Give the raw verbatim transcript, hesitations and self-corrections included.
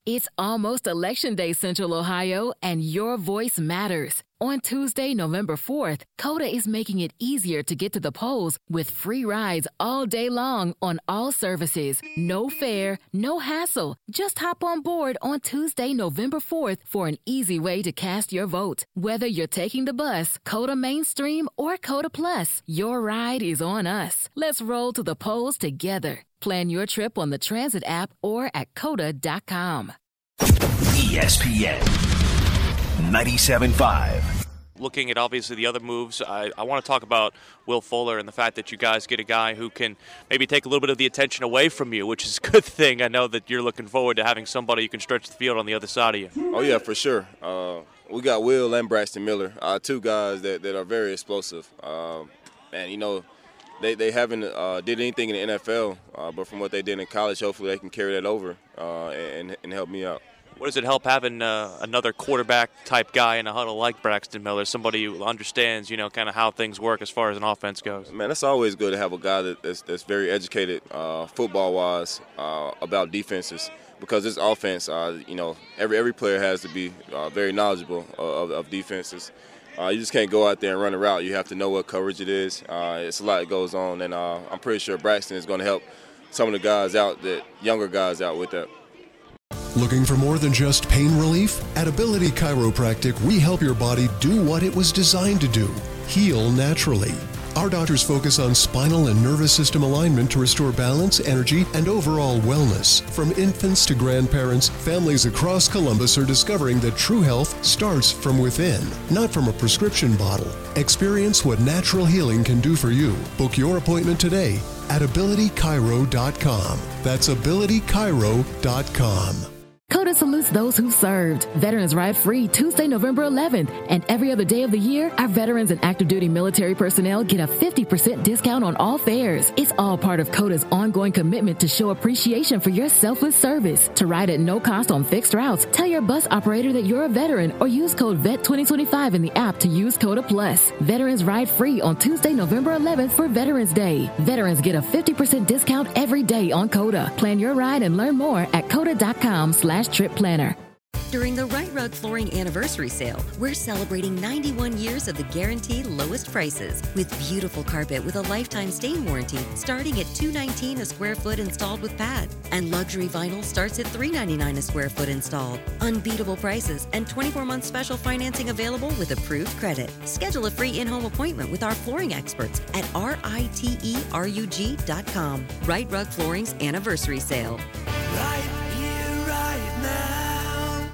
It's almost Election Day, Central Ohio, and your voice matters. On Tuesday, November fourth, COTA is making it easier to get to the polls with free rides all day long on all services. No fare, no hassle. Just hop on board on Tuesday, November fourth for an easy way to cast your vote. Whether you're taking the bus, COTA Mainstream, or COTA Plus, your ride is on us. Let's roll to the polls together. Plan your trip on the Transit app or at cota dot com. E S P N ninety-seven point five. Looking at obviously the other moves, I, I want to talk about Will Fuller and the fact that you guys get a guy who can maybe take a little bit of the attention away from you, which is a good thing. I know that you're looking forward to having somebody who can stretch the field on the other side of you. Oh, yeah, for sure. Uh, we got Will and Braxton Miller, uh, two guys that, that are very explosive. Um, and, you know, They they haven't uh, did anything in the N F L, uh, but from what they did in college, hopefully they can carry that over uh, and, and help me out. What does it help having uh, another quarterback-type guy in a huddle like Braxton Miller, somebody who understands, you know, kind of how things work as far as an offense goes? Man, it's always good to have a guy that, that's, that's very educated uh, football-wise uh, about defenses, because this offense, uh, you know, every every player has to be uh, very knowledgeable of, of defenses. Uh, you just can't go out there and run a route. You have to know what coverage it is. Uh, it's a lot that goes on, and uh, I'm pretty sure Braxton is going to help some of the guys out, that younger guys out with that. Looking for more than just pain relief? At Ability Chiropractic, we help your body do what it was designed to do, heal naturally. Our doctors focus on spinal and nervous system alignment to restore balance, energy, and overall wellness. From infants to grandparents, families across Columbus are discovering that true health starts from within, not from a prescription bottle. Experience what natural healing can do for you. Book your appointment today at ability chiro dot com. That's ability chiro dot com. COTA salutes those who served. Veterans Ride Free Tuesday, November eleventh. And every other day of the year, our veterans and active duty military personnel get a fifty percent discount on all fares. It's all part of COTA's ongoing commitment to show appreciation for your selfless service. To ride at no cost on fixed routes, tell your bus operator that you're a veteran or use code V E T twenty twenty-five in the app to use COTA Plus. Veterans Ride Free on Tuesday, November eleventh for Veterans Day. Veterans get a fifty percent discount every day on COTA. Plan your ride and learn more at cota dot com slash trip planner. During the Right Rug Flooring Anniversary Sale, we're celebrating ninety-one years of the guaranteed lowest prices, with beautiful carpet with a lifetime stain warranty starting at two hundred nineteen dollars a square foot installed with pad, and luxury vinyl starts at three hundred ninety-nine dollars a square foot installed. Unbeatable prices and twenty-four month special financing available with approved credit. Schedule a free in-home appointment with our flooring experts at riterug dot com. Right Rug Flooring's Anniversary Sale. Right.